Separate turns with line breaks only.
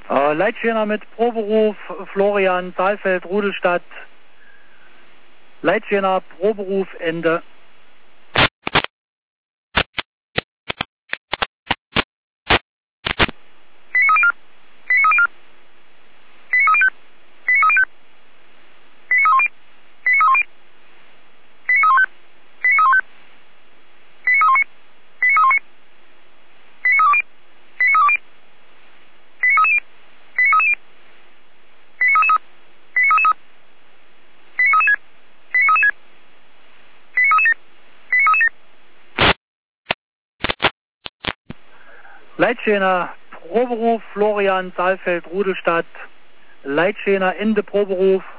Leitschäner mit Proberuf Florian Saalfeld Rudelstadt. Leitschäner Proberuf Ende. Leitschäner Proberuf Florian Saalfeld Rudelstadt. Leitschäner Ende Proberuf